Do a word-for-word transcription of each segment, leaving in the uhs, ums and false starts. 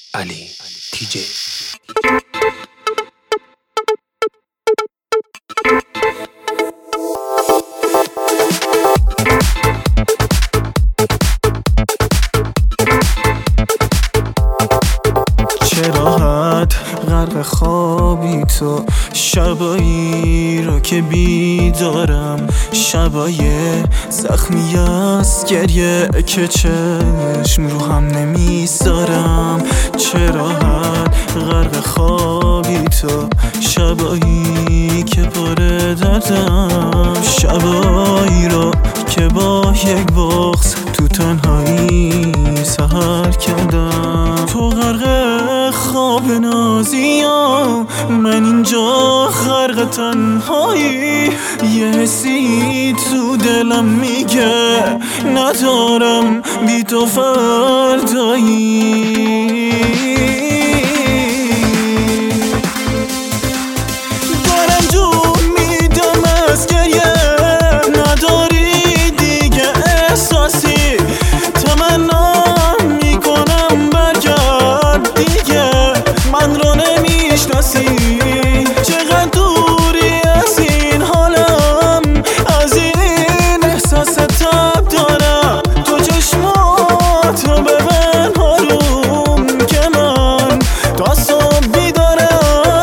علی تی جی. چه راحت غرق خوابی تو، شبایی رو که بیدارم، شبای زخمی از گریه که چشم رو هم نمیذارم. چه راحت غرق خوابی تو، شبایی که پر دردم، شبایی رو که با یک بغض تو تنهایی سحر کردم. تو غرق خواب نازیم، من اینجا غرق تنهایی. یه حسی تو دلم میگه ندارم بی تو فردایی. دارم جون میدم از گریه، نداری دیگه احساسی. تمنا میکنم برگرد دیگه، من رو نمیشناسی. چقدر دوری از این حالم، از این احساس تب دارم. تو چشماتو ببن آروم که من تا صبح بیدارم.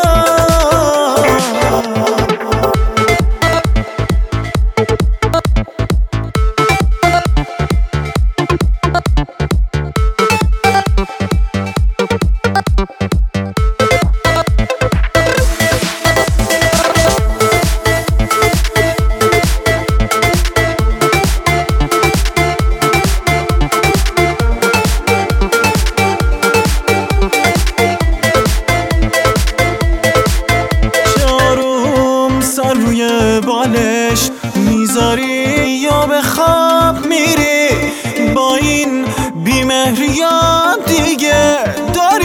سر روی بالش میذاری یا به خواب میری، با این بیمهری دیگه داری